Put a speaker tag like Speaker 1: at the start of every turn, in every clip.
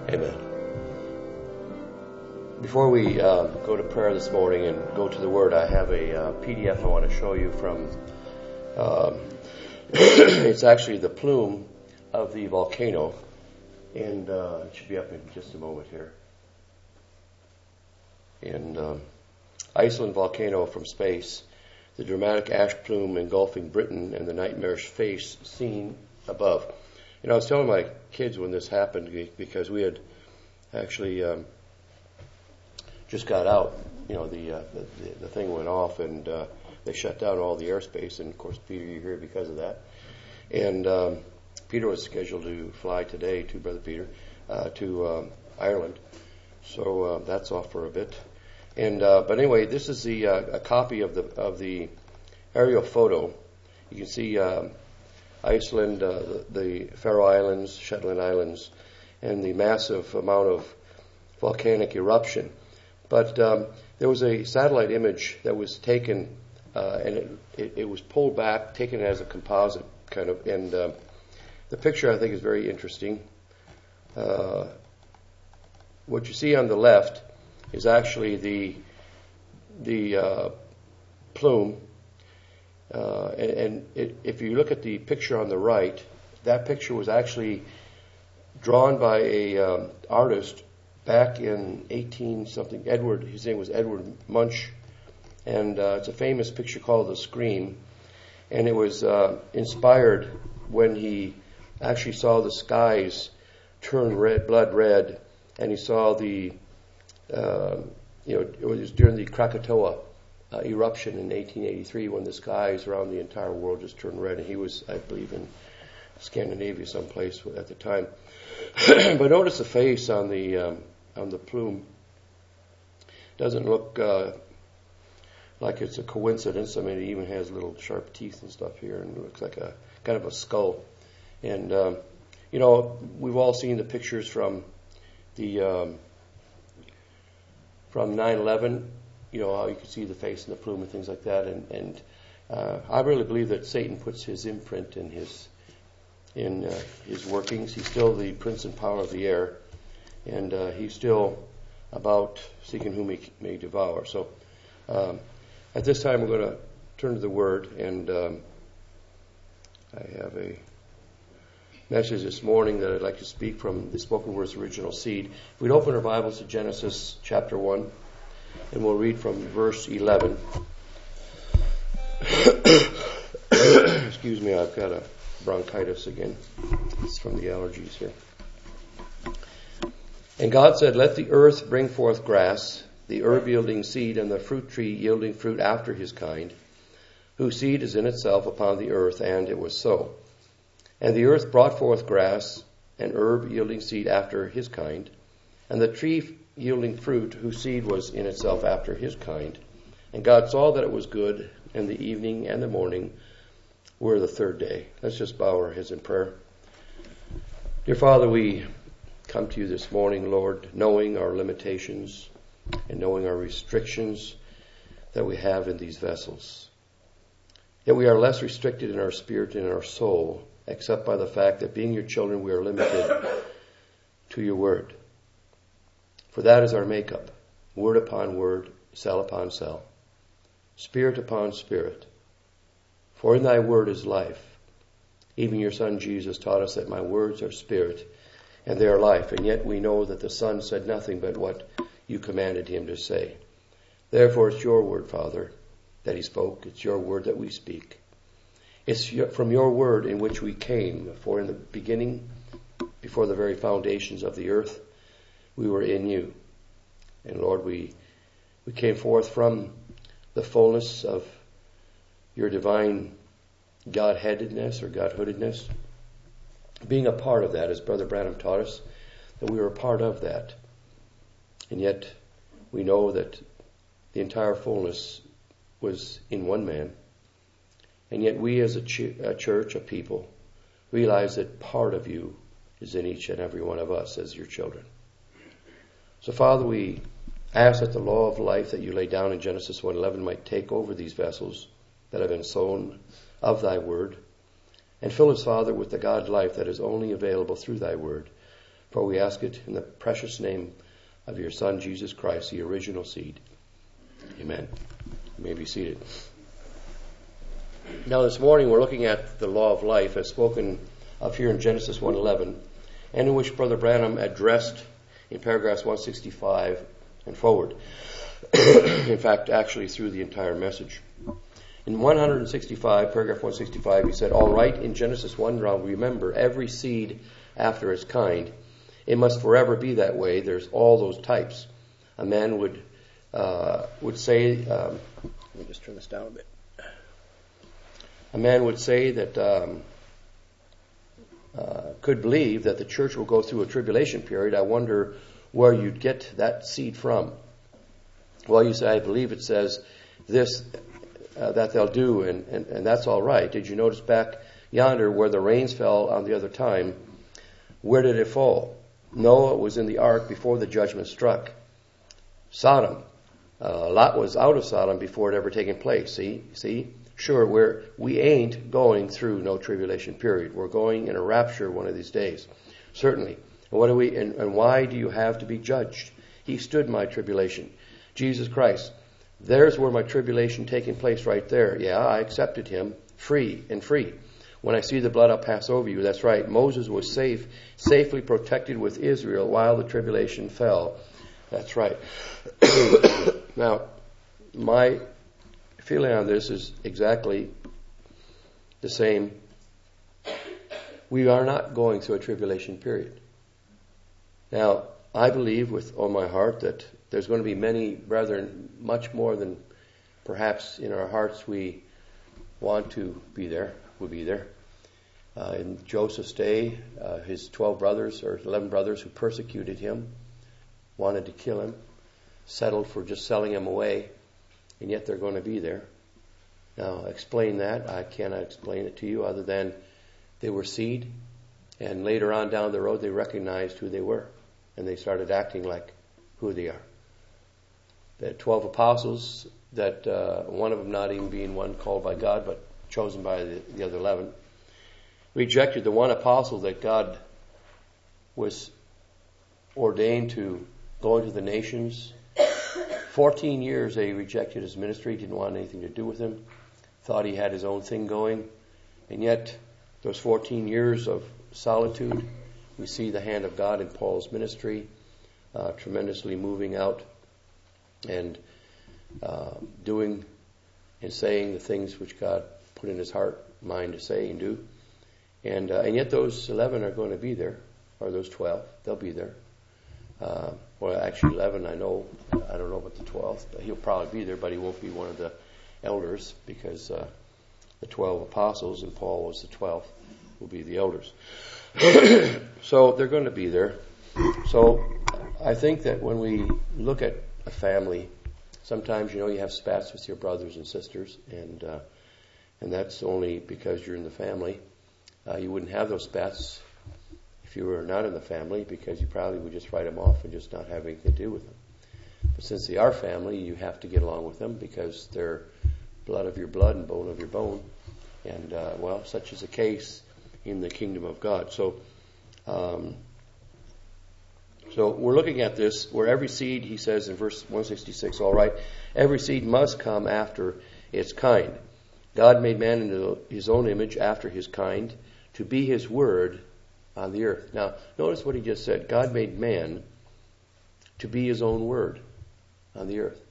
Speaker 1: Amen. Before we go to prayer this morning and go to the Word, I have a PDF I want to show you from, it's actually the plume of the volcano, and it should be up in just a moment here. And Iceland volcano from space, the dramatic ash plume engulfing Britain and the nightmarish face seen above. You know, I was telling my kids when this happened, because we had actually just got out. You know, the thing went off, and they shut down all the airspace. And of course, Peter, you're here because of that. And Peter was scheduled to fly today, to Brother Peter, to Ireland. So that's off for a bit. And but anyway, this is a copy of the aerial photo. You can see Iceland, the Faroe Islands, Shetland Islands, and the massive amount of volcanic eruption. But there was a satellite image that was taken, and it was pulled back, taken as a composite kind of, and the picture I think is very interesting. What you see on the left is actually the plume, and if you look at the picture on the right, that picture was actually drawn by a artist back in 18-something. His name was Edward Munch, and it's a famous picture called The Scream, and it was inspired when he actually saw the skies turn red, blood red, and he saw it was during the Krakatoa eruption in 1883 when the skies around the entire world just turned red. And he was, I believe, in Scandinavia someplace at the time. But notice the face on the plume. Doesn't look like it's a coincidence. I mean, it even has little sharp teeth and stuff here, and it looks like a kind of a skull. And we've all seen the pictures from the from 9/11, you know, how you can see the face and the plume and things like that. And I really believe that Satan puts his imprint in his workings. He's still the prince and power of the air, and he's still about seeking whom he may devour. So at this time, we're going to turn to the Word, and I have a message this morning that I'd like to speak from the Spoken Word's original seed. If we'd open our Bibles to Genesis chapter 1, and we'll read from verse 11. Excuse me, I've got a bronchitis again. It's from the allergies here. And God said, "Let the earth bring forth grass, the herb yielding seed, and the fruit tree yielding fruit after his kind, whose seed is in itself upon the earth." And it was so. And the earth brought forth grass, and herb yielding seed after his kind, and the tree yielding fruit, whose seed was in itself after his kind. And God saw that it was good, and the evening and the morning were the third day. Let's just bow our heads in prayer. Dear Father, we come to you this morning, Lord, knowing our limitations and knowing our restrictions that we have in these vessels. Yet we are less restricted in our spirit and in our soul, except by the fact that being your children, we are limited to your word. For that is our makeup, word upon word, cell upon cell, spirit upon spirit. For in thy word is life. Even your Son Jesus taught us that my words are spirit and they are life. And yet we know that the Son said nothing but what you commanded him to say. Therefore it's your word, Father, that he spoke. It's your word that we speak. It's from your word in which we came. For in the beginning, before the very foundations of the earth, we were in you. And Lord, we came forth from the fullness of your divine Godheadedness or Godhoodedness. Being a part of that, as Brother Branham taught us, that we were a part of that. And yet we know that the entire fullness was in one man. And yet we as a church, a people, realize that part of you is in each and every one of us as your children. So Father, we ask that the law of life that you lay down in Genesis 1:11 might take over these vessels that have been sown of thy word, and fill us, Father, with the God life that is only available through thy word. For we ask it in the precious name of your Son, Jesus Christ, the original seed. Amen. You may be seated. Now this morning we're looking at the law of life as spoken of here in Genesis 1:11, and in which Brother Branham addressed in paragraphs 165 and forward. In fact, actually through the entire message. In 165, paragraph 165, he said, all right, in Genesis 1, now remember, every seed after its kind, it must forever be that way. There's all those types. A man would say, let me just turn this down a bit. A man would say that, could believe that the church will go through a tribulation period. I wonder where you'd get that seed from. Well, you say, I believe it says this, that they'll do, and that's all right. Did you notice back yonder where the rains fell on the other time? Where did it fall? Noah was in the ark before the judgment struck. Sodom. Lot was out of Sodom before it ever taken place. See? Sure, we ain't going through no tribulation period. We're going in a rapture one of these days. Certainly. And why do you have to be judged? He stood my tribulation. Jesus Christ. There's where my tribulation taking place right there. Yeah, I accepted him free. When I see the blood, I'll pass over you. That's right. Moses was safely protected with Israel while the tribulation fell. That's right. Now, my feeling on this is exactly the same. We are not going through a tribulation period. Now, I believe with all my heart that there's going to be many brethren, much more than perhaps in our hearts we want to be there, will be there. In Joseph's day, his 12 brothers or 11 brothers who persecuted him, wanted to kill him, settled for just selling him away, and yet they're going to be there. Now, explain that. I cannot explain it to you other than they were seed, and later on down the road they recognized who they were, and they started acting like who they are. The 12 apostles, that one of them not even being one called by God, but chosen by the other 11, rejected the one apostle that God was ordained to go into the nations. 14 years they rejected his ministry, didn't want anything to do with him, thought he had his own thing going. And yet, those 14 years of solitude, we see the hand of God in Paul's ministry, tremendously moving out and doing and saying the things which God put in his heart, mind to say and do. And yet those 11 are going to be there, or those 12, they'll be there. Well, actually 11, I don't know about the 12th, but he'll probably be there, but he won't be one of the elders because the 12 apostles, and Paul was the 12th, will be the elders. So they're going to be there. So I think that when we look at a family, sometimes, you have spats with your brothers and sisters, and that's only because you're in the family. You wouldn't have those spats if you were not in the family, because you probably would just write them off and just not have anything to do with them. But since they are family, you have to get along with them because they're blood of your blood and bone of your bone. And, such is the case in the kingdom of God. So we're looking at this where every seed, he says in verse 166, all right, every seed must come after its kind. God made man into his own image after his kind to be his word on the earth. Now, notice what he just said. God made man to be his own word on the earth.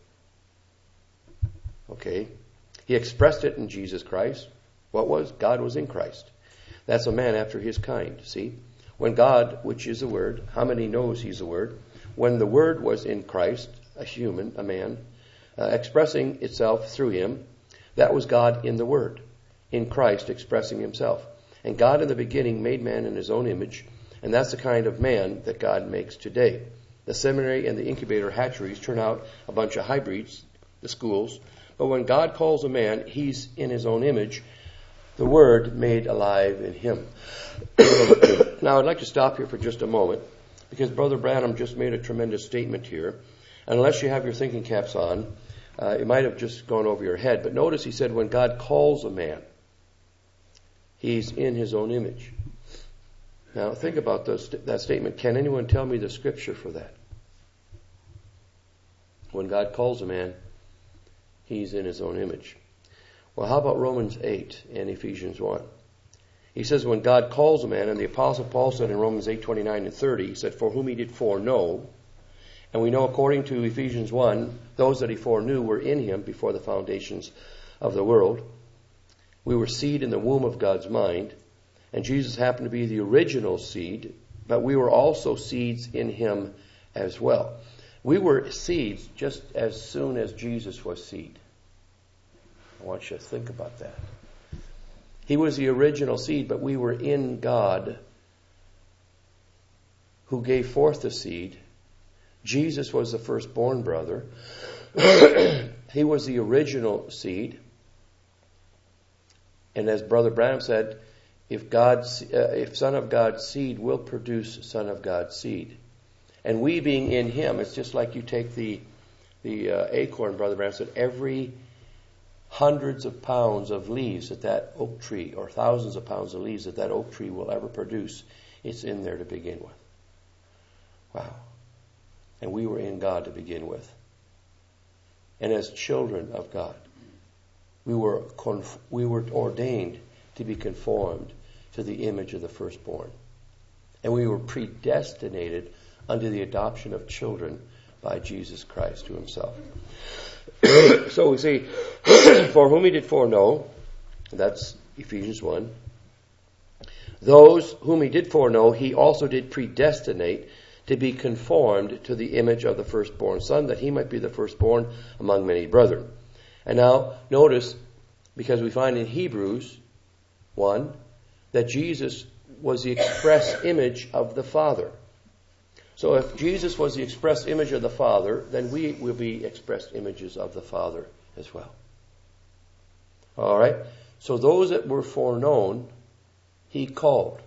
Speaker 1: Okay. He expressed it in Jesus Christ. What was? God was in Christ. That's a man after his kind, see? When God, which is the Word, how many knows he's the Word? When the Word was in Christ, a human, a man, expressing itself through him, that was God in the Word, in Christ expressing himself. And God in the beginning made man in his own image, and that's the kind of man that God makes today. The seminary and the incubator hatcheries turn out a bunch of hybrids, the schools, but when God calls a man, he's in his own image, the Word made alive in him. Now, I'd like to stop here for just a moment, because Brother Branham just made a tremendous statement here. And unless you have your thinking caps on, it might have just gone over your head. But notice he said when God calls a man, he's in his own image. Now think about that statement. Can anyone tell me the scripture for that? When God calls a man, he's in his own image. Well, how about Romans 8 and Ephesians 1? He says when God calls a man, and the Apostle Paul said in Romans 8:29 and 30, he said, for whom he did foreknow. And we know according to Ephesians 1, those that he foreknew were in him before the foundations of the world. We were seed in the womb of God's mind. And Jesus happened to be the original seed, but we were also seeds in him as well. We were seeds just as soon as Jesus was seed. I want you to think about that. He was the original seed, but we were in God who gave forth the seed. Jesus was the firstborn brother. He was the original seed. And as Brother Branham said, if Son of God's seed will produce Son of God's seed. And we being in him, it's just like you take the acorn, Brother Branham said, every hundreds of pounds of leaves that oak tree, or thousands of pounds of leaves that oak tree will ever produce, it's in there to begin with. Wow. And we were in God to begin with. And as children of God, we were ordained to be conformed to the image of the firstborn. And we were predestinated unto the adoption of children by Jesus Christ to himself. So we see, for whom he did foreknow, that's Ephesians 1. Those whom he did foreknow, he also did predestinate to be conformed to the image of the firstborn son, that he might be the firstborn among many brethren. And now, notice, because we find in Hebrews 1, that Jesus was the express image of the Father. So if Jesus was the express image of the Father, then we will be express images of the Father as well. All right? So those that were foreknown, he called.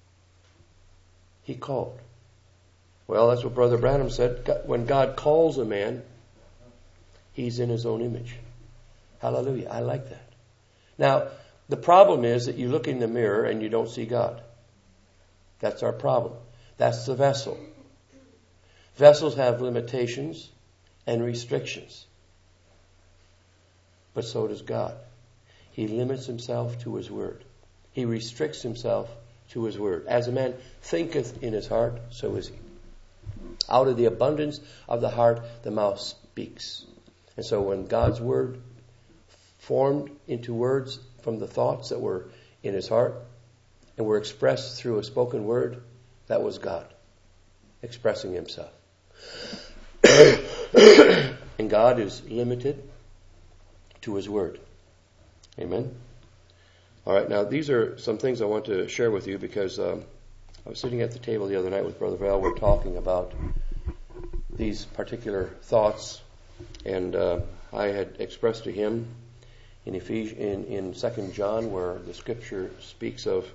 Speaker 1: He called. Well, that's what Brother Branham said. When God calls a man, he's in his own image. Hallelujah. I like that. Now, the problem is that you look in the mirror and you don't see God. That's our problem. That's the vessel. Vessels have limitations and restrictions. But so does God. He limits himself to his word. He restricts himself to his word. As a man thinketh in his heart, so is he. Out of the abundance of the heart, the mouth speaks. And so when God's word formed into words from the thoughts that were in his heart and were expressed through a spoken word, that was God expressing himself. And God is limited to his word. Amen. All right, now these are some things I want to share with you because I was sitting at the table the other night with Brother Val. We're talking about these particular thoughts, and I had expressed to him in 2 John, where the Scripture speaks of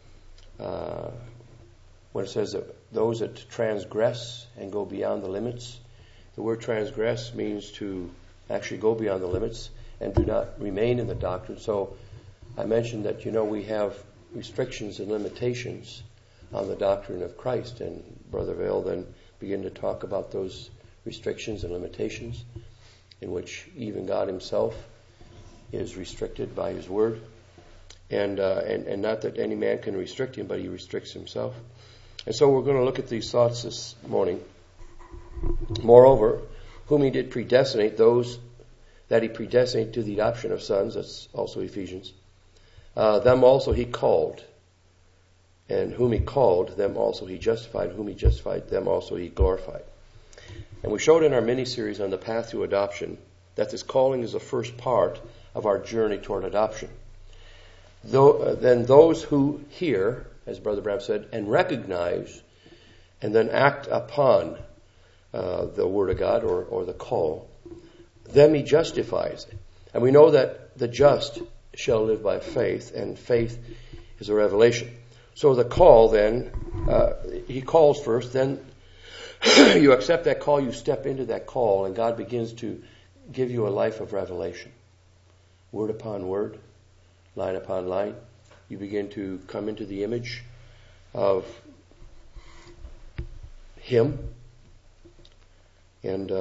Speaker 1: when it says that those that transgress and go beyond the limits. The word transgress means to actually go beyond the limits and do not remain in the doctrine. So I mentioned that, we have restrictions and limitations on the doctrine of Christ. And Brother Vale then began to talk about those restrictions and limitations in which even God himself is restricted by his word. And not that any man can restrict him, but he restricts himself. And so we're going to look at these thoughts this morning. Moreover, whom he did predestinate, those that he predestinated to the adoption of sons, that's also Ephesians, them also he called. And whom he called, them also he justified. Whom he justified, them also he glorified. And we showed in our mini-series on the path to adoption that this calling is the first part of our journey toward adoption. Then those who hear, as Brother Branham said, and recognize and then act upon the Word of God or the call, them he justifies. And we know that the just shall live by faith, and faith is a revelation. So the call then, he calls first, then you accept that call, you step into that call, and God begins to give you a life of revelation. Word upon word, line upon line. You begin to come into the image of him. And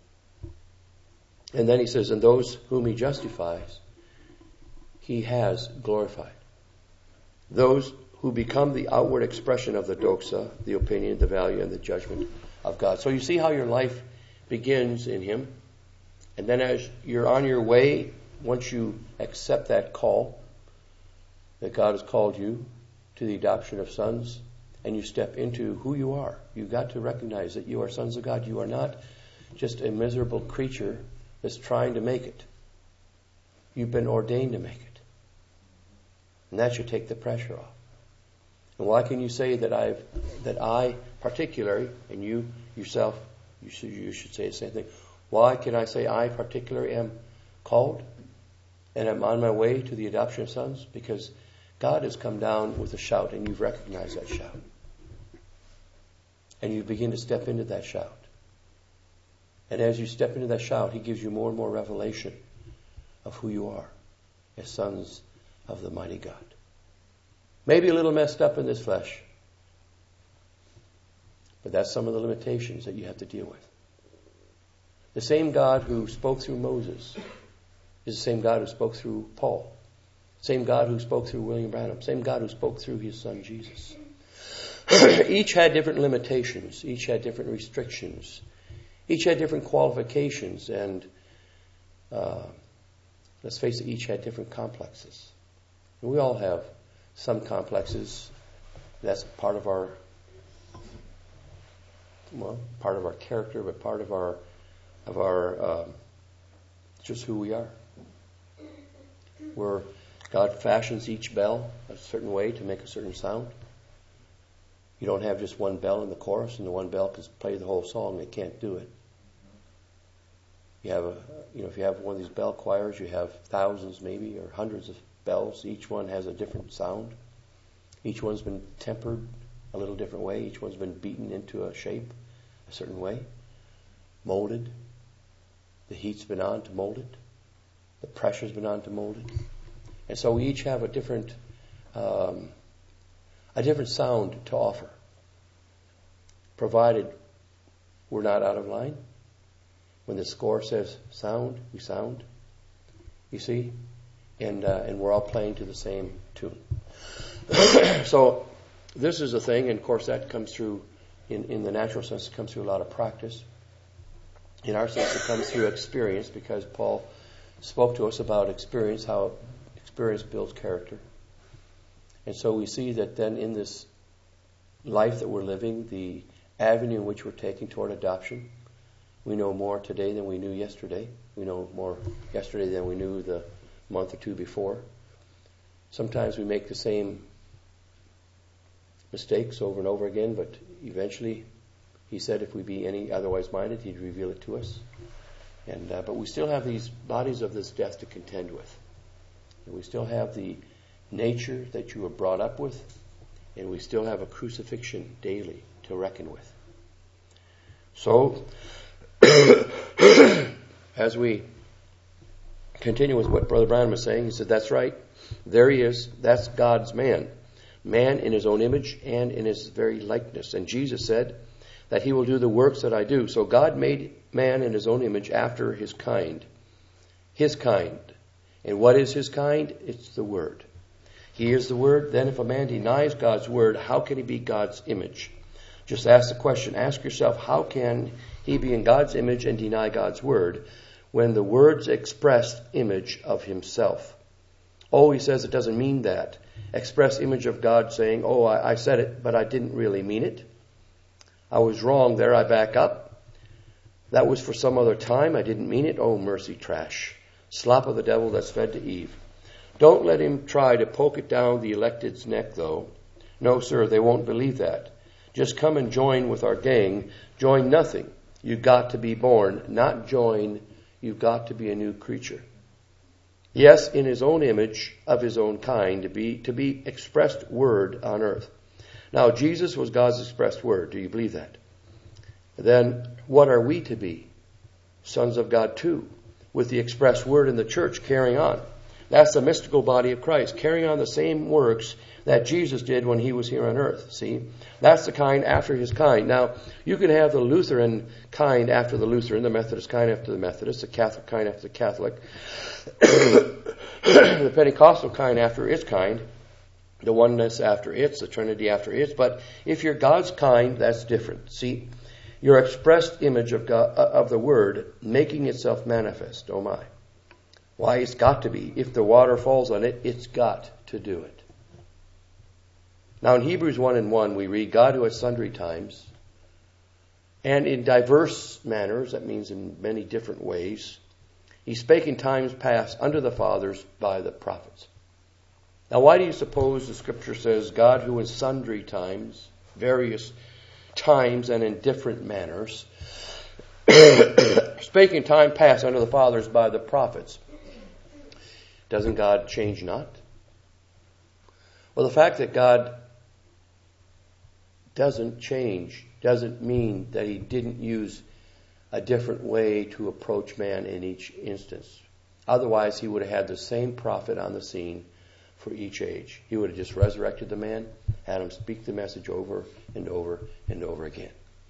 Speaker 1: then he says, and those whom he justifies, he has glorified. Those who become the outward expression of the doxa, the opinion, the value, and the judgment of God. So you see how your life begins in him. And then as you're on your way, once you accept that call, that God has called you to the adoption of sons, and you step into who you are, you've got to recognize that you are sons of God. You are not just a miserable creature that's trying to make it. You've been ordained to make it. And that should take the pressure off. And why can you say that I particularly, and you yourself, you should say the same thing. Why can I say I particularly am called and I'm on my way to the adoption of sons? Because God has come down with a shout, and you've recognized that shout. And you begin to step into that shout. And as you step into that shout, he gives you more and more revelation of who you are as sons of the mighty God. Maybe a little messed up in this flesh, but that's some of the limitations that you have to deal with. The same God who spoke through Moses is the same God who spoke through Paul. Same God who spoke through William Branham. Same God who spoke through his son Jesus. Each had different limitations. Each had different restrictions. Each had different qualifications. And let's face it, each had different complexes. And we all have some complexes. That's part of our character, but part of our just who we are. Where God fashions each bell a certain way to make a certain sound. You don't have just one bell in the chorus, and the one bell can play the whole song. It can't do it. You have if you have one of these bell choirs, you have thousands maybe or hundreds of bells. Each one has a different sound. Each one's been tempered a little different way. Each one's been beaten into a shape a certain way. Molded. The heat's been on to mold it. The pressure's been on to mold it. And so we each have a different sound to offer, provided we're not out of line. When the score says sound, we sound. You see? And we're all playing to the same tune. So this is a thing, and of course that comes through, in the natural sense, it comes through a lot of practice. In our sense, it comes through experience, because Paul spoke to us about experience, how experience builds character. And so we see that then in this life that we're living, the avenue in which we're taking toward adoption, we know more today than we knew yesterday. We know more yesterday than we knew the month or two before. Sometimes we make the same mistakes over and over again, but eventually he said if we be any otherwise minded, he'd reveal it to us. And but we still have these bodies of this death to contend with. And we still have the nature that you were brought up with, and we still have a crucifixion daily to reckon with. So, as we continue with what Brother Branham was saying, he said, that's right. There he is. That's God's man. Man in his own image and in his very likeness. And Jesus said that he will do the works that I do. So God made man in his own image after his kind. His kind. And what is his kind? It's the Word. He is the Word. Then if a man denies God's Word, how can he be God's image? Just ask the question. Ask yourself, how can he be in God's image and deny God's Word when the Word's expressed image of himself? Oh, he says it doesn't mean that. Express image of God saying, oh, I said it, but I didn't really mean it. I was wrong there. I back up. That was for some other time. I didn't mean it. Oh, mercy trash. Slop of the devil that's fed to Eve. Don't let him try to poke it down the elected's neck, though. No, sir, they won't believe that. Just come and join with our gang. Join nothing. You've got to be born, not join. You've got to be a new creature. Yes, in his own image, of his own kind, to be expressed word on earth. Now, Jesus was God's expressed word. Do you believe that? Then, what are we to be? Sons of God too, with the expressed word in the church carrying on. That's the mystical body of Christ, carrying on the same works that Jesus did when he was here on earth. See? That's the kind after his kind. Now, you can have the Lutheran kind after the Lutheran, the Methodist kind after the Methodist, the Catholic kind after the Catholic, the Pentecostal kind after its kind, the oneness after its, the Trinity after its. But if you're God's kind, that's different. See? Your expressed image of God, of the Word making itself manifest. Oh my. Why, it's got to be. If the water falls on it, it's got to do it. Now in Hebrews 1:1 we read, God who at sundry times and in diverse manners, that means in many different ways, he spake in times past unto the fathers by the prophets. Now why do you suppose the scripture says God who in sundry times, various times and in different manners, spake in time past unto the fathers by the prophets? Doesn't God change not? Well, the fact that God doesn't change doesn't mean that he didn't use a different way to approach man in each instance. Otherwise, he would have had the same prophet on the scene for each age. He would have just resurrected the man, had him speak the message over and over and over again.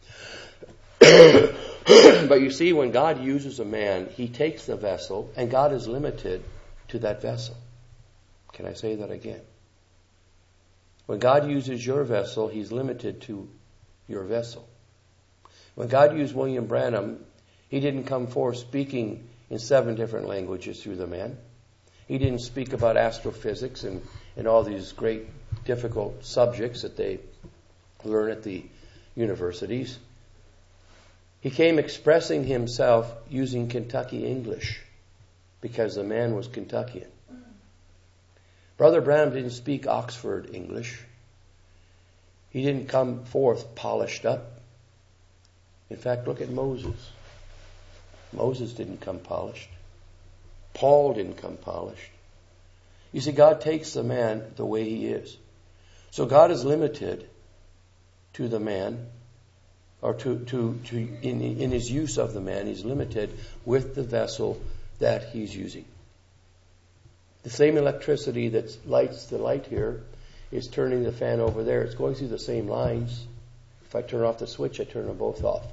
Speaker 1: But you see, when God uses a man, he takes the vessel, and God is limited to that vessel. Can I say that again? When God uses your vessel, he's limited to your vessel. When God used William Branham, he didn't come forth speaking in 7 different languages through the man. He didn't speak about astrophysics and all these great difficult subjects that they learn at the universities. He came expressing himself using Kentucky English because the man was Kentuckian. Brother Branham didn't speak Oxford English. He didn't come forth polished up. In fact, look at Moses. Moses didn't come polished. Paul didn't come polished. You see, God takes the man the way he is. So God is limited to the man, or in his use of the man, he's limited with the vessel that he's using. The same electricity that lights the light here is turning the fan over there. It's going through the same lines. If I turn off the switch, I turn them both off.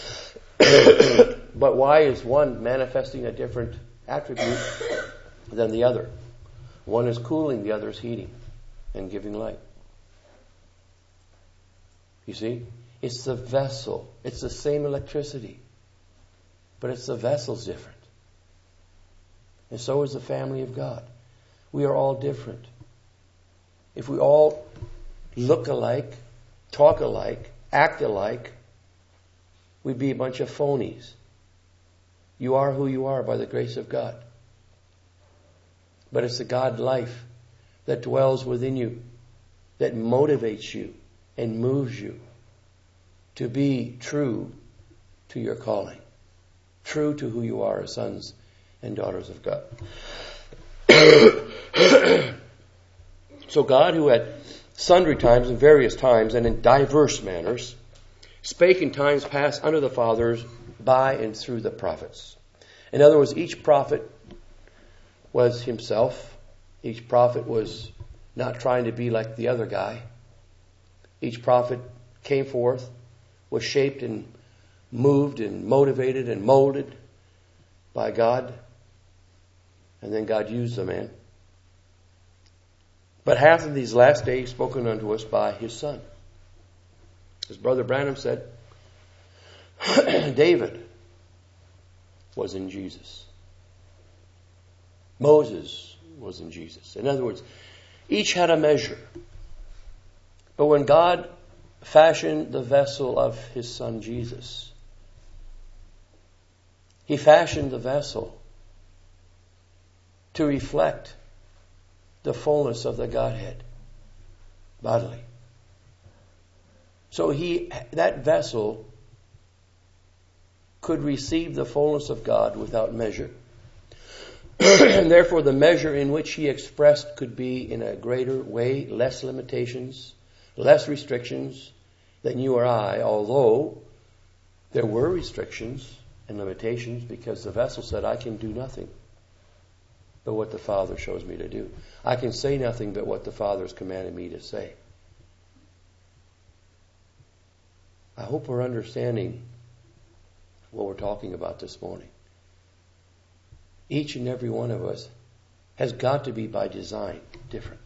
Speaker 1: But why is one manifesting a different attribute than the other? One is cooling, the other is heating and giving light. You see? It's the vessel. It's the same electricity. But it's the vessel's different. And so is the family of God. We are all different. If we all look alike, talk alike, act alike, we'd be a bunch of phonies. You are who you are by the grace of God. But it's the God life that dwells within you, that motivates you and moves you to be true to your calling, true to who you are as sons and daughters of God. So God, who at sundry times and various times and in diverse manners spake in times past unto the fathers by and through the prophets. In other words, each prophet was himself. Each prophet was not trying to be like the other guy. Each prophet came forth, was shaped and moved and motivated and molded by God. And then God used the man. But hath in these last days spoken unto us by his Son. As Brother Branham said, David was in Jesus. Moses was in Jesus. In other words, each had a measure. But when God fashioned the vessel of his Son Jesus, he fashioned the vessel to reflect the fullness of the Godhead bodily. So that vessel could receive the fullness of God without measure. And therefore the measure in which he expressed could be in a greater way, less limitations, less restrictions than you or I, although there were restrictions and limitations because the vessel said, I can do nothing. but what the Father shows me to do. I can say nothing but what the Father has commanded me to say. I hope we're understanding what we're talking about this morning. Each and every one of us has got to be by design different.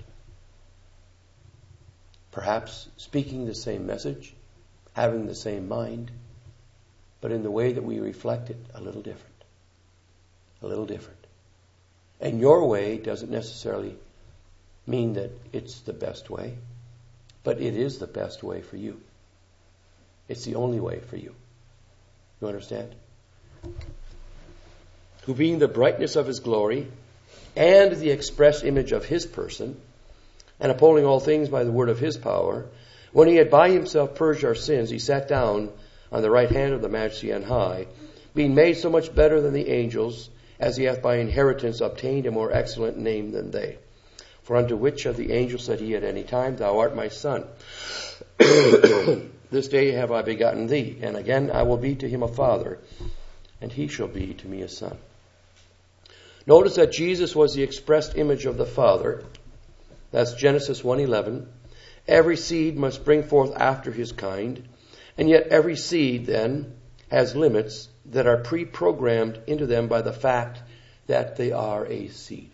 Speaker 1: Perhaps speaking the same message, having the same mind, but in the way that we reflect it, a little different. A little different. And your way doesn't necessarily mean that it's the best way, but it is the best way for you. It's the only way for you. You understand? Who being the brightness of his glory and the express image of his person, and upholding all things by the word of his power, when he had by himself purged our sins, he sat down on the right hand of the Majesty on high, being made so much better than the angels, as he hath by inheritance obtained a more excellent name than they. For unto which of the angels said he at any time, Thou art my son. This day have I begotten thee. And again I will be to him a father, and he shall be to me a son. Notice that Jesus was the expressed image of the Father. That's Genesis 1:11. Every seed must bring forth after his kind. And yet every seed then has limits that are pre-programmed into them by the fact that they are a seed.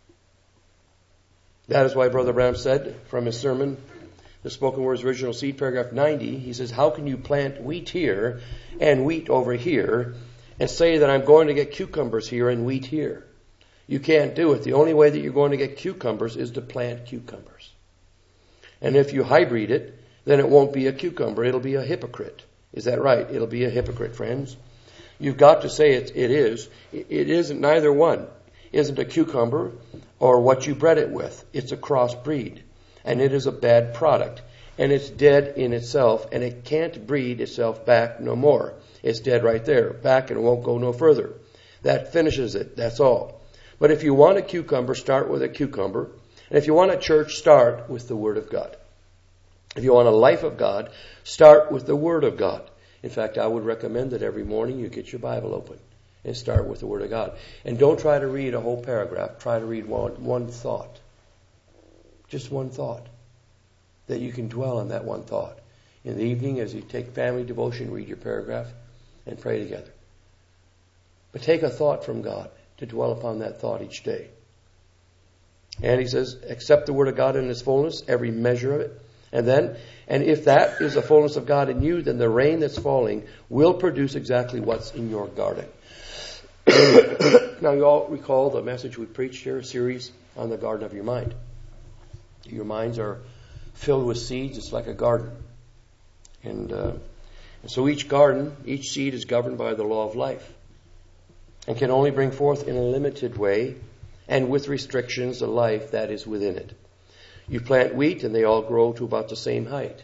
Speaker 1: That is why Brother Branham said from his sermon, The Spoken Word's Original Seed, paragraph 90, he says, how can you plant wheat here and wheat over here and say that I'm going to get cucumbers here and wheat here? You can't do it. The only way that you're going to get cucumbers is to plant cucumbers. And if you hybrid it, then it won't be a cucumber. It'll be a hypocrite. Is that right? It'll be a hypocrite, friends. You've got to say it is. It isn't neither one. It isn't a cucumber or what you bred it with. It's a crossbreed. And it is a bad product. And it's dead in itself. And it can't breed itself back no more. It's dead right there. Back and it won't go no further. That finishes it. That's all. But if you want a cucumber, start with a cucumber. And if you want a church, start with the Word of God. If you want a life of God, start with the Word of God. In fact, I would recommend that every morning you get your Bible open and start with the Word of God. And don't try to read a whole paragraph. Try to read one thought. Just one thought. That you can dwell on that one thought. In the evening, as you take family devotion, read your paragraph and pray together. But take a thought from God to dwell upon that thought each day. And he says, accept the Word of God in its fullness, every measure of it. And if that is the fullness of God in you, then the rain that's falling will produce exactly what's in your garden. Now, you all recall the message we preached here, a series on the garden of your mind. Your minds are filled with seeds. It's like a garden. And so each garden, each seed is governed by the law of life and can only bring forth in a limited way and with restrictions the life that is within it. You plant wheat and they all grow to about the same height.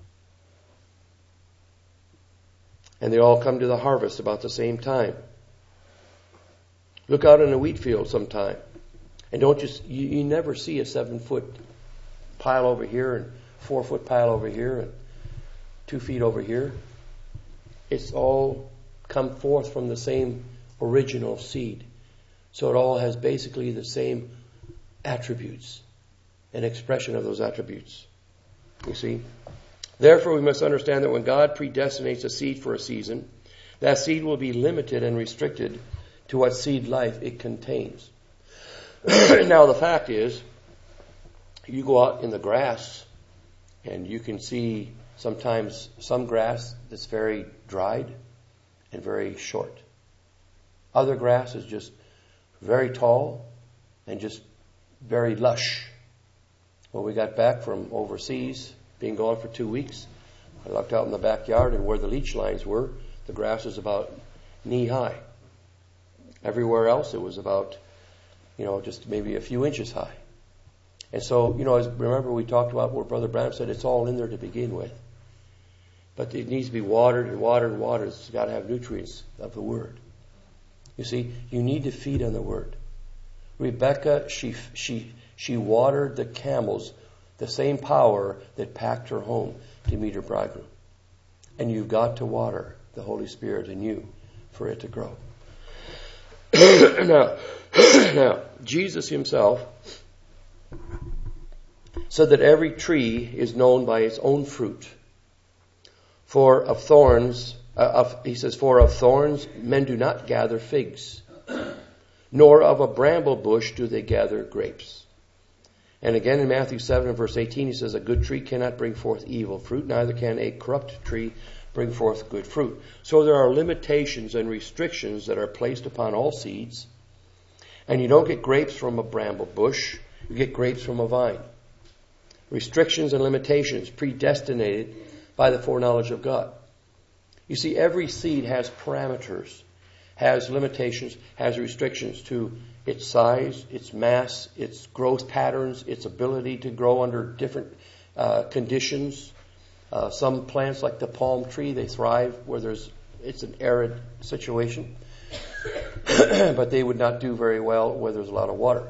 Speaker 1: And they all come to the harvest about the same time. Look out in a wheat field sometime. And you never see a 7-foot pile over here and 4-foot pile over here and 2 feet over here. It's all come forth from the same original seed. So it all has basically the same attributes. An expression of those attributes. You see? Therefore, we must understand that when God predestinates a seed for a season, that seed will be limited and restricted to what seed life it contains. Now, the fact is, you go out in the grass, and you can see sometimes some grass that's very dried and very short. Other grass is just very tall and just very lush. When we got back from overseas, being gone for 2 weeks, I looked out in the backyard, and where the leach lines were, the grass was about knee high. Everywhere else, it was about, just maybe a few inches high. And so, remember we talked about what Brother Branham said, it's all in there to begin with. But it needs to be watered and watered and watered. It's got to have nutrients of the Word. You see, you need to feed on the Word. Rebecca, she watered the camels, the same power that packed her home to meet her bridegroom. And you've got to water the Holy Spirit in you for it to grow. Now, Jesus himself said that every tree is known by its own fruit. For of thorns, he says, for of thorns men do not gather figs, nor of a bramble bush do they gather grapes. And again in Matthew 7 and verse 18, he says, a good tree cannot bring forth evil fruit, neither can a corrupt tree bring forth good fruit. So there are limitations and restrictions that are placed upon all seeds. And you don't get grapes from a bramble bush, you get grapes from a vine. Restrictions and limitations predestinated by the foreknowledge of God. You see, every seed has parameters, has limitations, has restrictions to its size, its mass, its growth patterns, its ability to grow under different conditions. Some plants, like the palm tree, they thrive where it's an arid situation. But they would not do very well where there's a lot of water.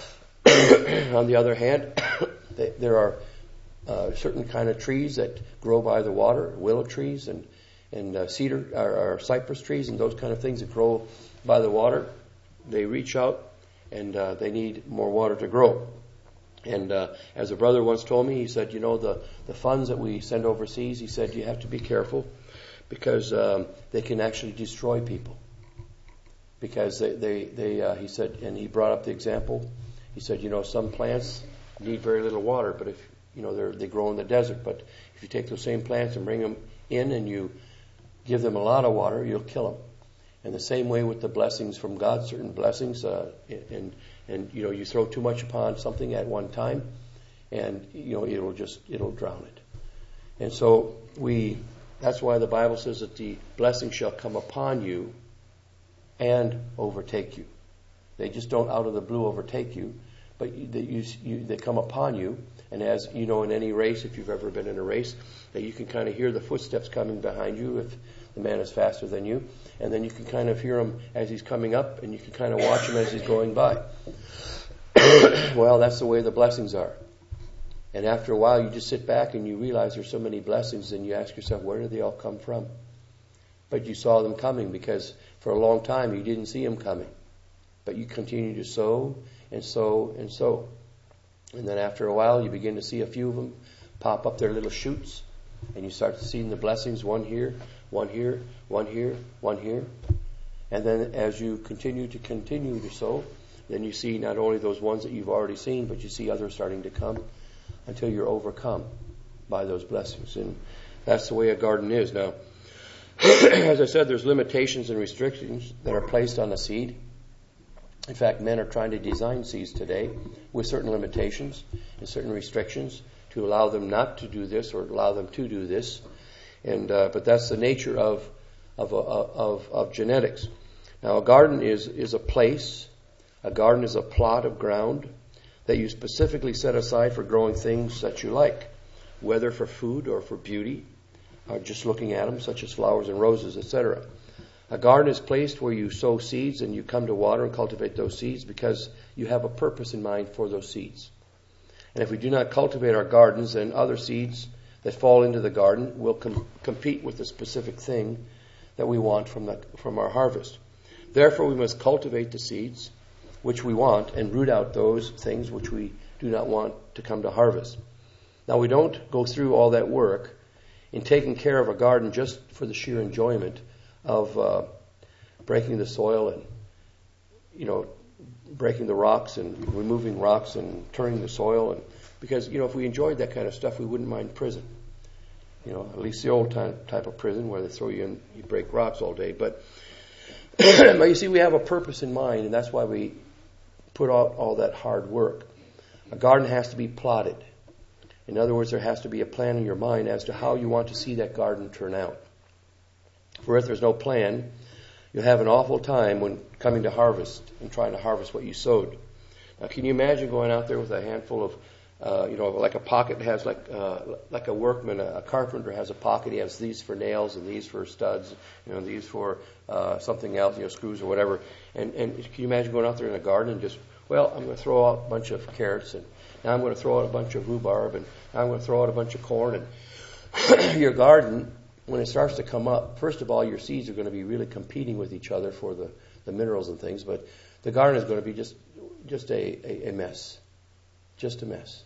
Speaker 1: On the other hand, there are certain kind of trees that grow by the water, willow trees and cedar or cypress trees and those kind of things that grow by the water. They reach out and they need more water to grow. And as a brother once told me, he said, the funds that we send overseas, he said, you have to be careful because they can actually destroy people. Because he said, and he brought up the example, he said, some plants need very little water, but if, they grow in the desert. But if you take those same plants and bring them in and you give them a lot of water, you'll kill them. And the same way with the blessings from God, certain blessings, and you throw too much upon something at one time, and it'll drown it. And so that's why the Bible says that the blessing shall come upon you and overtake you. They just don't out of the blue overtake you, but they come upon you. And as you know, in any race, if you've ever been in a race, that you can kind of hear the footsteps coming behind you if the man is faster than you. And then you can kind of hear him as he's coming up, and you can kind of watch him as he's going by. Well, that's the way the blessings are. And after a while, you just sit back and you realize there's so many blessings, and you ask yourself, where did they all come from? But you saw them coming because for a long time you didn't see them coming. But you continue to sow and sow and sow. And then after a while, you begin to see a few of them pop up their little shoots, and you start to see the blessings, one here, one here, one here, one here. And then as you continue to sow, then you see not only those ones that you've already seen, but you see others starting to come until you're overcome by those blessings. And that's the way a garden is. Now, as I said, there's limitations and restrictions that are placed on a seed. In fact, men are trying to design seeds today with certain limitations and certain restrictions to allow them not to do this or allow them to do this. And but that's the nature of genetics. Now, a garden is a place. A garden is a plot of ground that you specifically set aside for growing things that you like, whether for food or for beauty, or just looking at them, such as flowers and roses, etc. A garden is placed where you sow seeds and you come to water and cultivate those seeds because you have a purpose in mind for those seeds. And if we do not cultivate our gardens, then other seeds that fall into the garden will compete with the specific thing that we want from our harvest. Therefore, we must cultivate the seeds which we want and root out those things which we do not want to come to harvest. Now, we don't go through all that work in taking care of a garden just for the sheer enjoyment of breaking the soil and, breaking the rocks and removing rocks and turning the soil. And because, if we enjoyed that kind of stuff, we wouldn't mind prison. At least the old type of prison where they throw you in, you break rocks all day. But you see, we have a purpose in mind, and that's why we put out all that hard work. A garden has to be plotted. In other words, there has to be a plan in your mind as to how you want to see that garden turn out. For if there's no plan, you'll have an awful time when coming to harvest and trying to harvest what you sowed. Now, can you imagine going out there with a handful of, like a pocket has like a workman, a carpenter has a pocket. He has these for nails and these for studs, these for something else, screws or whatever. And can you imagine going out there in a garden and just, I'm going to throw out a bunch of carrots, and now I'm going to throw out a bunch of rhubarb, and now I'm going to throw out a bunch of corn. And your garden, when it starts to come up, first of all, your seeds are going to be really competing with each other for the minerals and things, but the garden is going to be just a mess. Just a mess.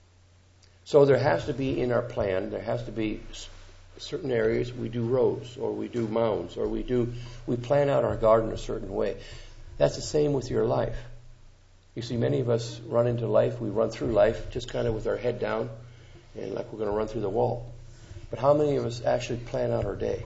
Speaker 1: So there has to be in our plan, there has to be certain areas we do rows, or we do mounds, or we plan out our garden a certain way. That's the same with your life. You see, many of us run into life, we run through life just kind of with our head down, and like we're going to run through the wall. But how many of us actually plan out our day?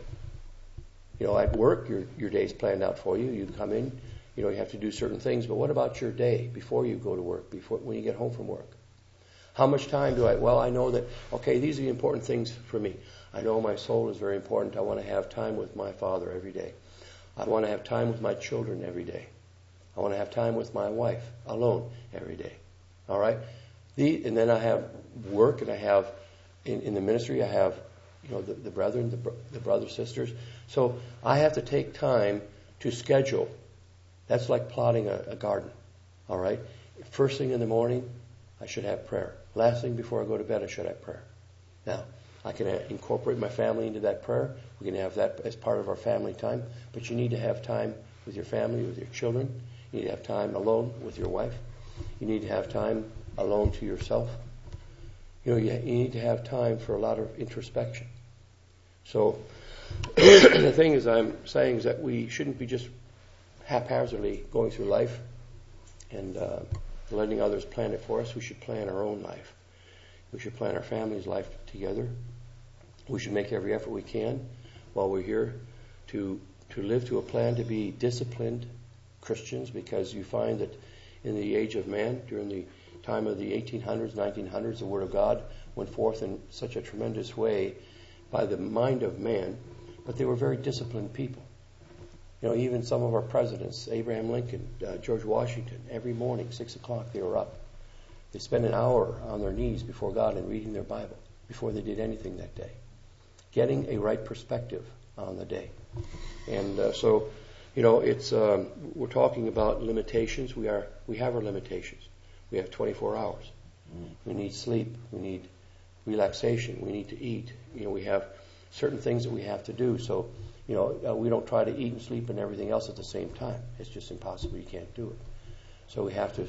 Speaker 1: At work, your day's planned out for you. You come in, you have to do certain things. But what about your day before you go to work, when you get home from work? How much time do I know that, okay, these are the important things for me. I know my soul is very important. I want to have time with my Father every day. I want to have time with my children every day. I want to have time with my wife alone every day. All right? And then I have work, and I have, in the ministry, I have, the brethren, the brothers, sisters. So I have to take time to schedule. That's like plotting a garden. All right? First thing in the morning, I should have prayer. Last thing before I go to bed, I should have prayer. Now, I can incorporate my family into that prayer. We can have that as part of our family time. But you need to have time with your family, with your children. You need to have time alone with your wife. You need to have time alone to yourself. You need to have time for a lot of introspection. So the thing is I'm saying is that we shouldn't be just haphazardly going through life and letting others plan it for us. We should plan our own life. We should plan our family's life together. We should make every effort we can while we're here to live to a plan to be disciplined Christians, because you find that in the age of man, during the time of the 1800s, 1900s, the Word of God went forth in such a tremendous way by the mind of man, but they were very disciplined people. Even some of our presidents, Abraham Lincoln, George Washington, every morning, 6 o'clock, they were up. They spent an hour on their knees before God and reading their Bible before they did anything that day, getting a right perspective on the day. And so it's we're talking about limitations. We have our limitations. We have 24 hours. We need sleep. We need relaxation. We need to eat. We have certain things that we have to do. So we don't try to eat and sleep and everything else at the same time. It's just impossible. You can't do it. So we have to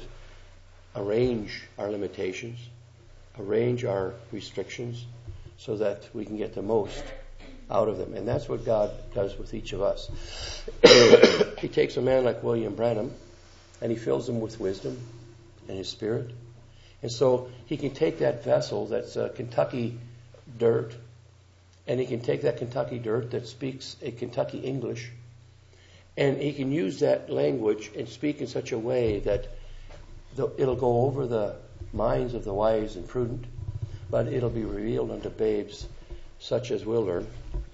Speaker 1: arrange our limitations, arrange our restrictions, so that we can get the most out of them. And that's what God does with each of us. He takes a man like William Branham, and he fills him with wisdom and his spirit. And so he can take that vessel that's Kentucky dirt, and he can take that Kentucky dirt that speaks a Kentucky English, and he can use that language and speak in such a way that it'll go over the minds of the wise and prudent, but it'll be revealed unto babes such as will learn.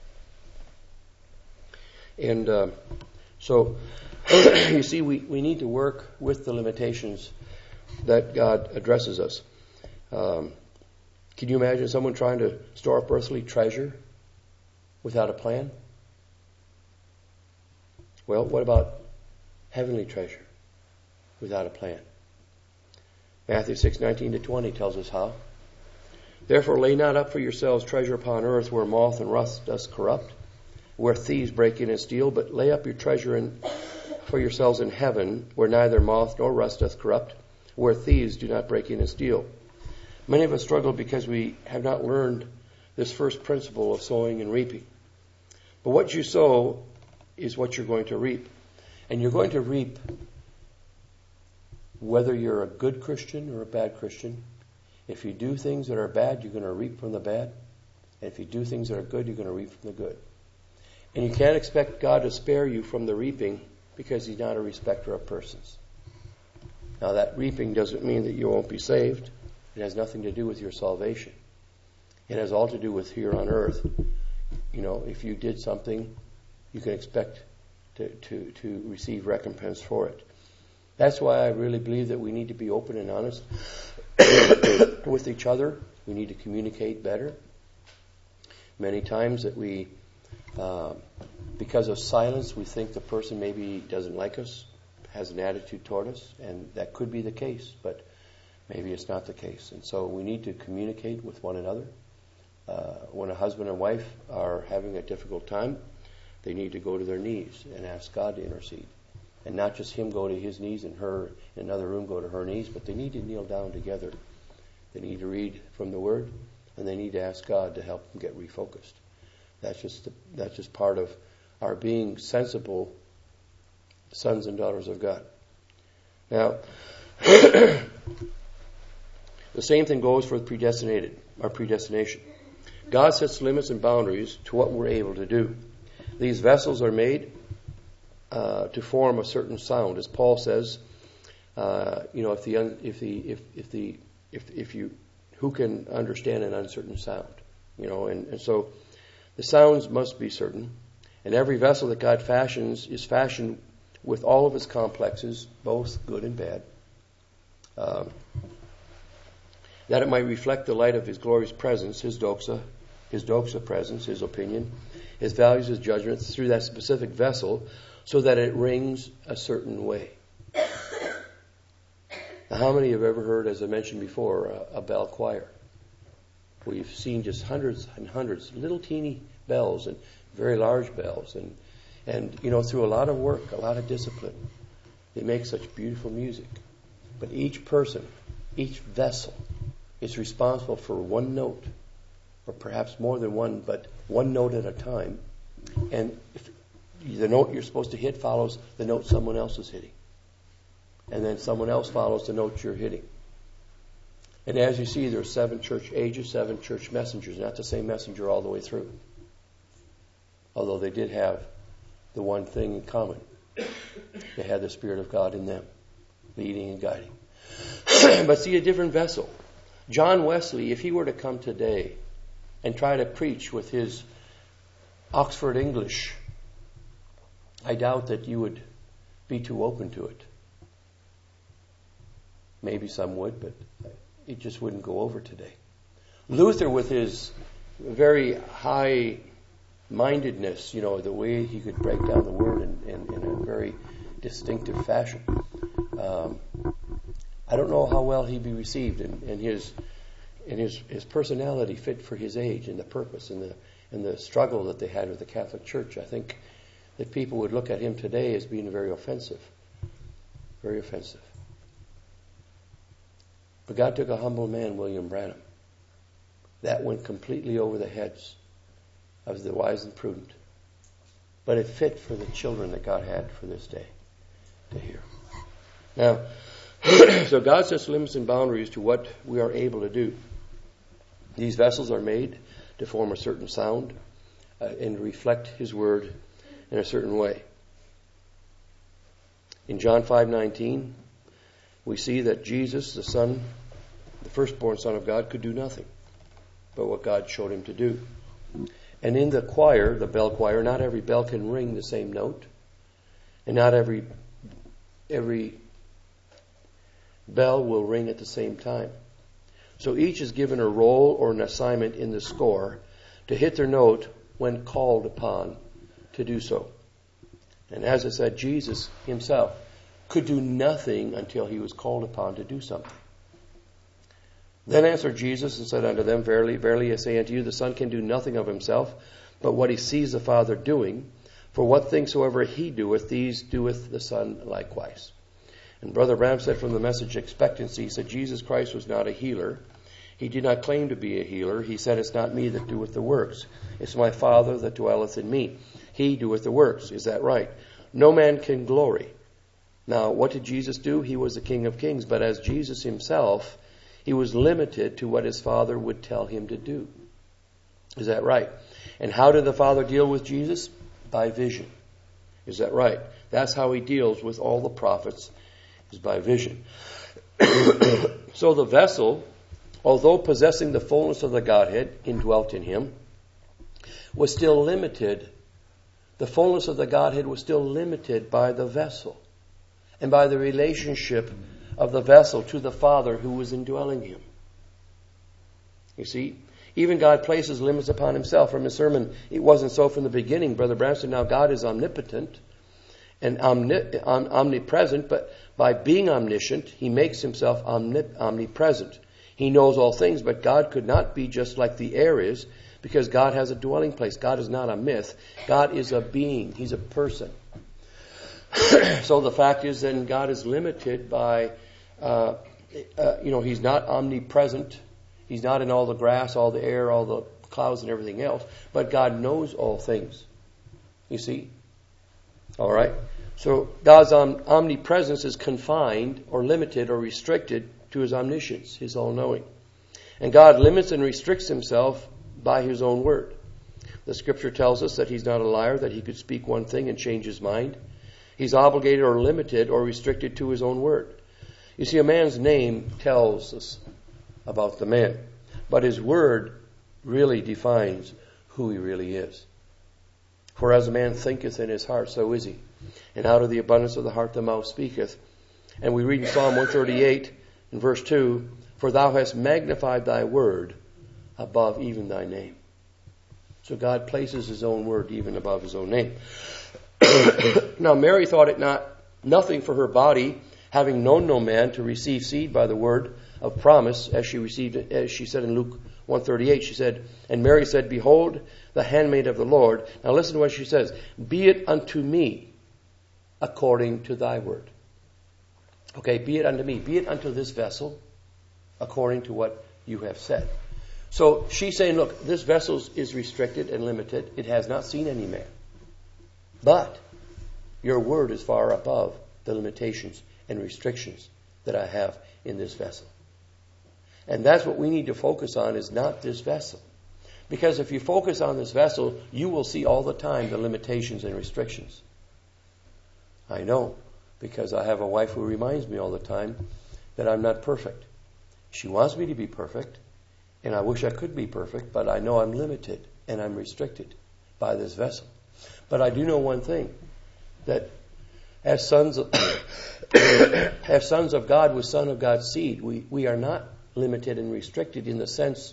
Speaker 1: And so you see, we need to work with the limitations that God addresses us. Can you imagine someone trying to store up earthly treasure without a plan? Well, what about heavenly treasure without a plan? Matthew 6:19-20 tells us how. Therefore lay not up for yourselves treasure upon earth, where moth and rust does corrupt, where thieves break in and steal, but lay up your treasure for yourselves in heaven, where neither moth nor rust doth corrupt, where thieves do not break in and steal. Many of us struggle because we have not learned this first principle of sowing and reaping. But what you sow is what you're going to reap. And you're going to reap whether you're a good Christian or a bad Christian. If you do things that are bad, you're going to reap from the bad. And if you do things that are good, you're going to reap from the good. And you can't expect God to spare you from the reaping, because He's not a respecter of persons. Now, that reaping doesn't mean that you won't be saved. It has nothing to do with your salvation. It has all to do with here on earth. If you did something, you can expect to receive recompense for it. That's why I really believe that we need to be open and honest with each other. We need to communicate better. Many times that we, because of silence, we think the person maybe doesn't like us, has an attitude toward us, and that could be the case, but maybe it's not the case. And so we need to communicate with one another. When a husband and wife are having a difficult time, they need to go to their knees and ask God to intercede. And not just him go to his knees and her in another room go to her knees, but they need to kneel down together. They need to read from the Word, and they need to ask God to help them get refocused. That's just part of our being sensible sons and daughters of God. Now, the same thing goes for our predestination. God sets limits and boundaries to what we're able to do. These vessels are made to form a certain sound, as Paul says. Who can understand an uncertain sound? And so the sounds must be certain. And every vessel that God fashions is fashioned with all of its complexes, both good and bad, that it might reflect the light of His glorious presence, His doxa presence, His opinion, His values, His judgments through that specific vessel, so that it rings a certain way. Now, how many have ever heard, as I mentioned before, a bell choir? We've seen just hundreds and hundreds, little teeny bells and very large bells, and through a lot of work, a lot of discipline, they make such beautiful music. But each person, each vessel, is responsible for one note, or perhaps more than one, but one note at a time. And if the note you're supposed to hit follows the note someone else is hitting. And then someone else follows the note you're hitting. And as you see, there's 7 church ages, 7 church messengers, not the same messenger all the way through. Although they did have the one thing in common. They had the Spirit of God in them, leading and guiding. But see, a different vessel. John Wesley, if he were to come today and try to preach with his Oxford English, I doubt that you would be too open to it. Maybe some would, but it just wouldn't go over today. Luther, with his very high-mindedness, the way he could break down the Word in a very distinctive fashion, I don't know how well he'd be received, and his personality fit for his age and the purpose and the struggle that they had with the Catholic Church. I think that people would look at him today as being very offensive. Very offensive. But God took a humble man, William Branham. That went completely over the heads of the wise and prudent. But it fit for the children that God had for this day to hear. Now, so God sets limits and boundaries to what we are able to do. These vessels are made to form a certain sound and reflect His Word in a certain way. In John 5:19, we see that Jesus, the Son, the firstborn Son of God, could do nothing but what God showed Him to do. And in the choir, the bell choir, not every bell can ring the same note, and not every bell will ring at the same time. So each is given a role or an assignment in the score to hit their note when called upon to do so. And as I said, Jesus Himself could do nothing until He was called upon to do something. Then answered Jesus and said unto them, Verily, verily, I say unto you, the Son can do nothing of Himself, but what He sees the Father doing. For what things soever He doeth, these doeth the Son likewise. And Brother Branham said from the Message Expectancy, he said, Jesus Christ was not a healer. He did not claim to be a healer. He said, it's not me that doeth the works. It's my Father that dwelleth in me. He doeth the works. Is that right? No man can glory. Now, what did Jesus do? He was the King of Kings. But as Jesus Himself, He was limited to what His Father would tell Him to do. Is that right? And how did the Father deal with Jesus? By vision. Is that right? That's how He deals with all the prophets, is by vision. So the vessel, although possessing the fullness of the Godhead indwelt in Him, was still limited. The fullness of the Godhead was still limited by the vessel and by the relationship of the vessel to the Father who was indwelling Him. You see, even God places limits upon Himself. From His sermon, it wasn't so from the beginning. Brother Branham said, now God is omnipotent and omnipresent, but by being omniscient, He makes Himself omnipresent. He knows all things, but God could not be just like the air is, because God has a dwelling place. God is not a myth. God is a being. He's a person. So the fact is then God is limited by, He's not omnipresent. He's not in all the grass, all the air, all the clouds and everything else. But God knows all things. You see? All right? So God's omnipresence is confined or limited or restricted to His omniscience, His all-knowing. And God limits and restricts Himself by His own word. The Scripture tells us that He's not a liar, that He could speak one thing and change His mind. He's obligated or limited or restricted to His own word. You see, a man's name tells us about the man, but his word really defines who he really is. For as a man thinketh in his heart, so is he. And out of the abundance of the heart the mouth speaketh. And we read in Psalm 138 in verse 2, for thou hast magnified thy word above even thy name. So God places His own word even above His own name. Now Mary thought it nothing for her body, having known no man, to receive seed by the word of promise, as she received it, as she said in Luke 1:38. She said, and Mary said, behold, the handmaid of the Lord. Now listen to what she says. Be it unto me according to thy word. Okay, be it unto me. Be it unto this vessel according to what you have said. So she's saying, look, this vessel is restricted and limited. It has not seen any man. But your word is far above the limitations and restrictions that I have in this vessel. And that's what we need to focus on, is not this vessel. Because if you focus on this vessel, you will see all the time the limitations and restrictions. I know, because I have a wife who reminds me all the time that I'm not perfect. She wants me to be perfect, and I wish I could be perfect, but I know I'm limited and I'm restricted by this vessel. But I do know one thing, that as sons of, as sons of God with Son of God's seed, we are not limited and restricted in the sense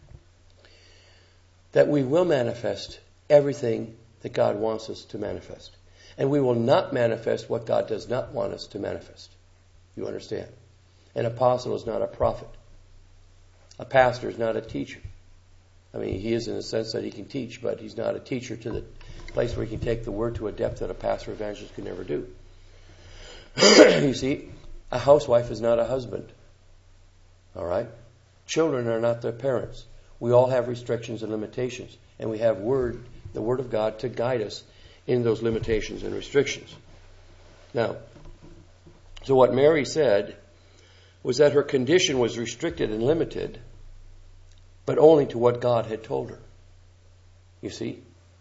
Speaker 1: that we will manifest everything that God wants us to manifest. And we will not manifest what God does not want us to manifest. You understand? An apostle is not a prophet. A pastor is not a teacher. I mean, he is in the sense that he can teach, but he's not a teacher to the place where he can take the word to a depth that a pastor or evangelist could never do. You see, a housewife is not a husband. All right? Children are not their parents. We all have restrictions and limitations, and we have the Word of God to guide us in those limitations and restrictions. Now, so what Mary said was that her condition was restricted and limited, but only to what God had told her. You see?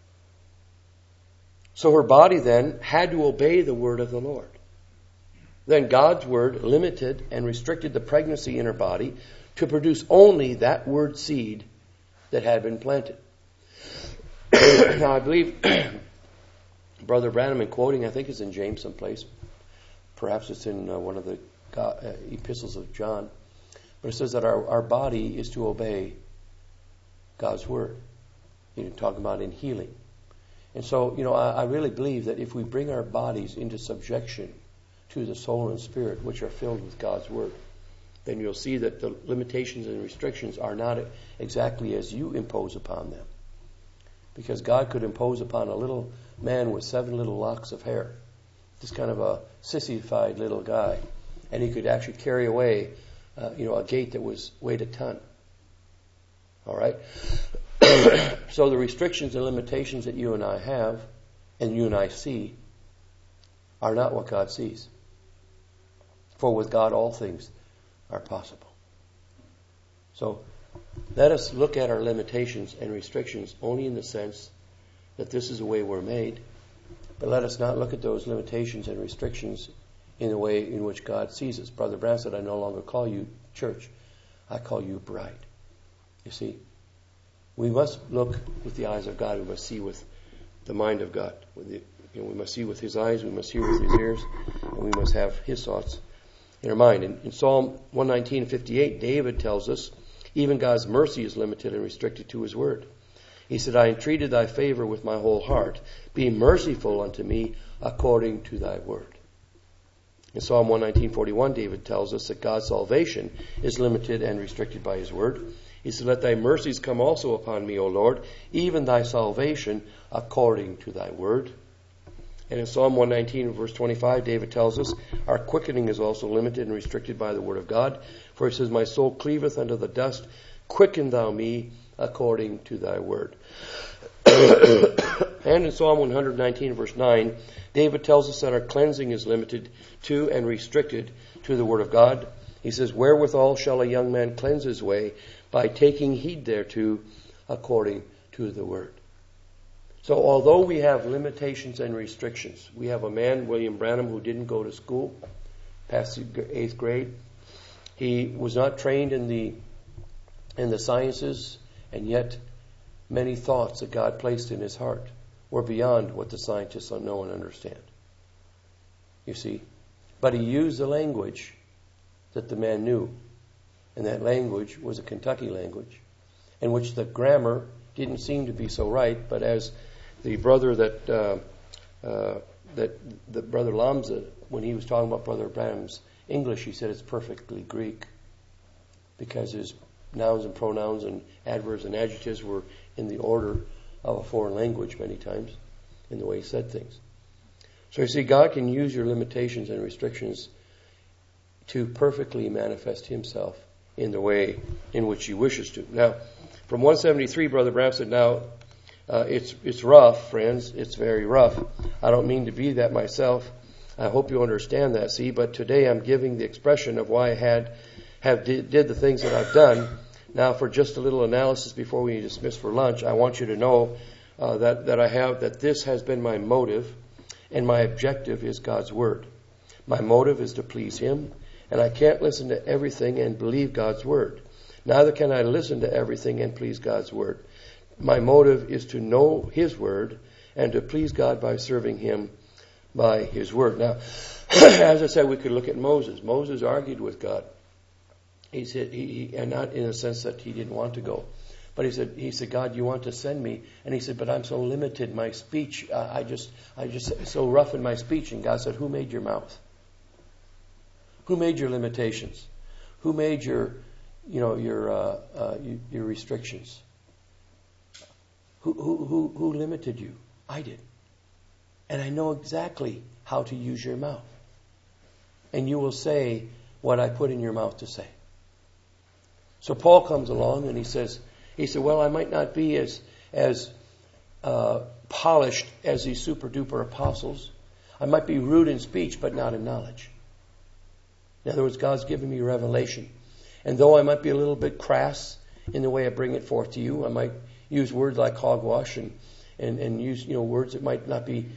Speaker 1: So her body then had to obey the word of the Lord. Then God's word limited and restricted the pregnancy in her body to produce only that word seed that had been planted. Now I believe Brother Branham, in quoting, I think it's in James someplace, perhaps it's in one of the epistles of John, but it says that our body is to obey God's word. Talking about in healing. And so, I really believe that if we bring our bodies into subjection to the soul and spirit, which are filled with God's word, then you'll see that the limitations and restrictions are not exactly as you impose upon them. Because God could impose upon a little man with 7 little locks of hair, just kind of a sissified little guy, and he could actually carry away, a gate that weighed a ton. All right? So the restrictions and limitations that you and I have, and you and I see, are not what God sees. For with God all things are possible. So let us look at our limitations and restrictions only in the sense that this is the way we're made. But let us not look at those limitations and restrictions in the way in which God sees us. Brother Branham said, I no longer call you church. I call you bride. You see? We must look with the eyes of God. We must see with the mind of God. We must see with His eyes. We must hear with His ears. And we must have His thoughts in our mind. In Psalm 119:58, David tells us, even God's mercy is limited and restricted to His word. He said, I entreated thy favor with my whole heart. Be merciful unto me according to thy word. In Psalm 119:41, David tells us that God's salvation is limited and restricted by His word. He said, let thy mercies come also upon me, O Lord, even thy salvation according to thy word. And in Psalm 119, verse 25, David tells us, our quickening is also limited and restricted by the word of God. For he says, my soul cleaveth unto the dust. Quicken thou me according to thy word. And in Psalm 119, verse 9, David tells us that our cleansing is limited to and restricted to the word of God. He says, wherewithal shall a young man cleanse his way? By taking heed thereto according to the word. So although we have limitations and restrictions, we have a man, William Branham, who didn't go to school, past the 8th grade. He was not trained in the sciences, and yet many thoughts that God placed in his heart were beyond what the scientists know and understand. You see? But he used the language that the man knew. And that language was a Kentucky language, in which the grammar didn't seem to be so right, but as the brother that the Brother Lamza, when he was talking about Brother Branham's English, he said it's perfectly Greek, because his nouns and pronouns and adverbs and adjectives were in the order of a foreign language many times in the way he said things. So you see, God can use your limitations and restrictions to perfectly manifest himself in the way in which he wishes to. Now, from 173, Brother Branham said, now, it's rough, friends. It's very rough. I don't mean to be that myself. I hope you understand that, see. But today I'm giving the expression of why I did the things that I've done. Now, for just a little analysis before we dismiss for lunch, I want you to know that this has been my motive, and my objective is God's Word. My motive is to please Him, and I can't listen to everything and believe God's Word. Neither can I listen to everything and please God's Word. My motive is to know His Word and to please God by serving Him by His Word. Now, as I said, we could look at Moses. Moses argued with God. He said, and not in a sense that he didn't want to go, but he said, God, you want to send me? And he said, but I'm so limited, my speech, I just so rough in my speech. And God said, who made your mouth? Who made your limitations? Who made your restrictions? Who limited you? I did. And I know exactly how to use your mouth. And you will say what I put in your mouth to say. So Paul comes along and he said, well, I might not be as polished as these super duper apostles. I might be rude in speech, but not in knowledge. In other words, God's given me revelation. And though I might be a little bit crass in the way I bring it forth to you, I might use words like hogwash and use words that might not be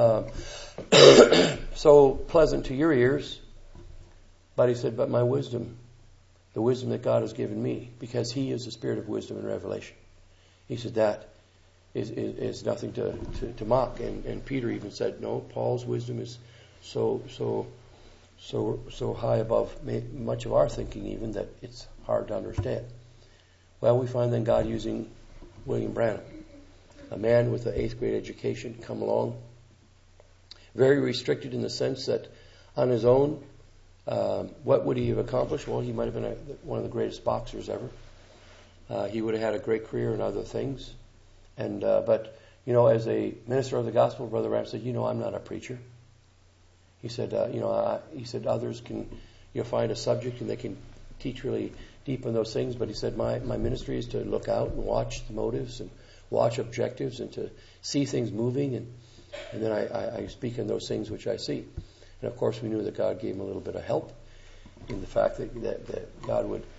Speaker 1: so pleasant to your ears. But he said, but my wisdom, the wisdom that God has given me, because He is the Spirit of wisdom and revelation. He said that is nothing to mock. And Peter even said, no, Paul's wisdom is so high above much of our thinking even that it's hard to understand. Well, we find then God using William Branham, a man with an 8th grade education, come along, very restricted in the sense that on his own, what would he have accomplished? Well, he might have been one of the greatest boxers ever. He would have had a great career in other things. But as a minister of the gospel, Brother Branham said, I'm not a preacher. He said, others can, find a subject and they can teach really deep in those things. But he said, my ministry is to look out and watch the motives and watch objectives and to see things moving. And then I speak in those things which I see. And of course, we knew that God gave him a little bit of help in the fact that God would,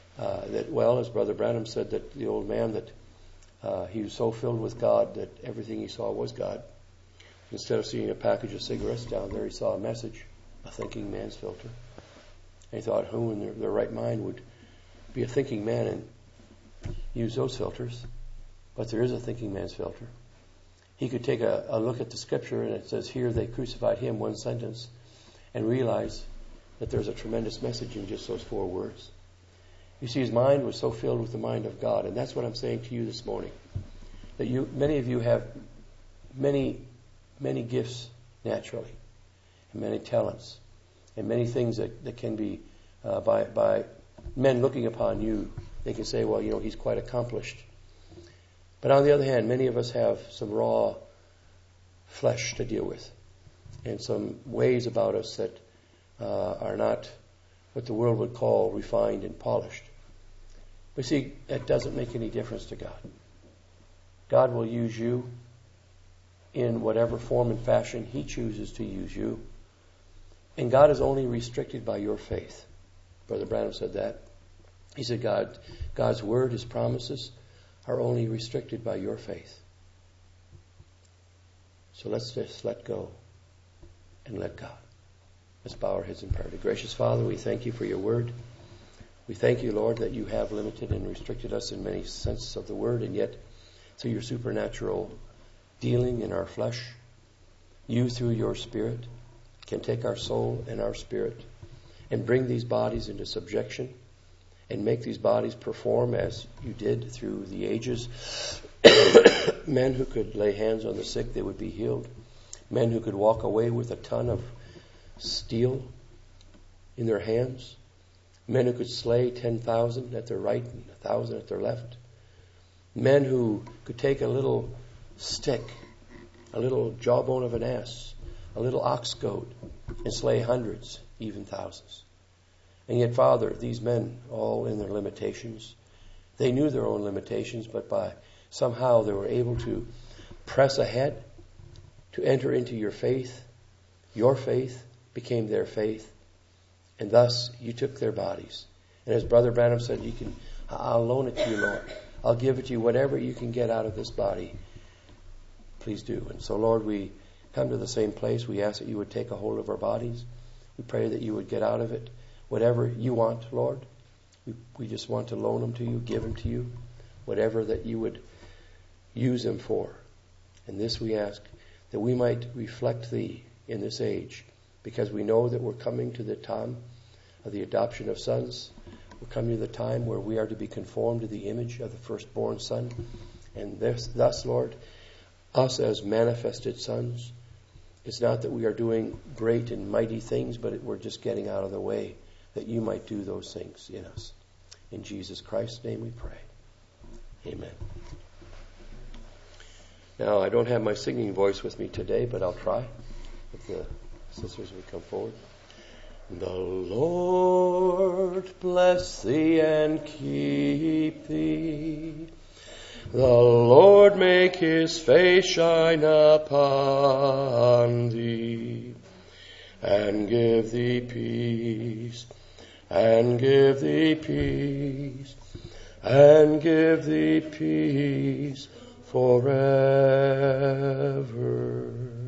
Speaker 1: as Brother Branham said, that the old man, that he was so filled with God that everything he saw was God. Instead of seeing a package of cigarettes down there, he saw a message, a thinking man's filter. And he thought, who in their right mind would be a thinking man and use those filters? But there is a thinking man's filter. He could take a look at the scripture and it says here they crucified him, one sentence, and realize that there's a tremendous message in just those 4 words. You see, his mind was so filled with the mind of God. And that's what I'm saying to you this morning. That many of you have many gifts naturally, and many talents, and many things that can be, by men looking upon you, they can say, well, he's quite accomplished. But on the other hand, many of us have some raw flesh to deal with. and some ways about us that are not what the world would call refined and polished. But see, that doesn't make any difference to God. God will use you in whatever form and fashion He chooses to use you. And God is only restricted by your faith. Brother Branham said that. He said God's word, His promises, are only restricted by your faith. So let's just let go and let God. Let's bow our heads in prayer. Gracious Father, we thank You for Your word. We thank You, Lord, that You have limited and restricted us in many senses of the word, and yet through Your supernatural dealing in our flesh, You, through Your Spirit, can take our soul and our spirit and bring these bodies into subjection and make these bodies perform as You did through the ages. Men who could lay hands on the sick, they would be healed. Men who could walk away with a ton of steel in their hands. Men who could slay 10,000 at their right and 1,000 at their left. Men who could take a little stick, a little jawbone of an ass, a little ox goad, and slay hundreds, even thousands. And yet, Father, these men, all in their limitations, they knew their own limitations, but by somehow they were able to press ahead, to enter into Your faith. Your faith became their faith, and thus You took their bodies. And as Brother Branham said, I'll loan it to You, Lord. I'll give it to You, whatever You can get out of this body. Please do. And so, Lord, we come to the same place. We ask that You would take a hold of our bodies. We pray that You would get out of it whatever You want, Lord. We just want to loan them to You, give them to You, whatever that You would use them for. And this we ask, that we might reflect Thee in this age, because we know that we're coming to the time of the adoption of sons. We're coming to the time where we are to be conformed to the image of the firstborn Son. And thus, Lord, us as manifested sons, it's not that we are doing great and mighty things, but we're just getting out of the way that You might do those things in us. In Jesus Christ's name we pray. Amen. Now, I don't have my singing voice with me today, but I'll try if the sisters would come forward. The Lord bless thee and keep thee. The Lord make His face shine upon thee, and give thee peace, and give thee peace, and give thee peace forever.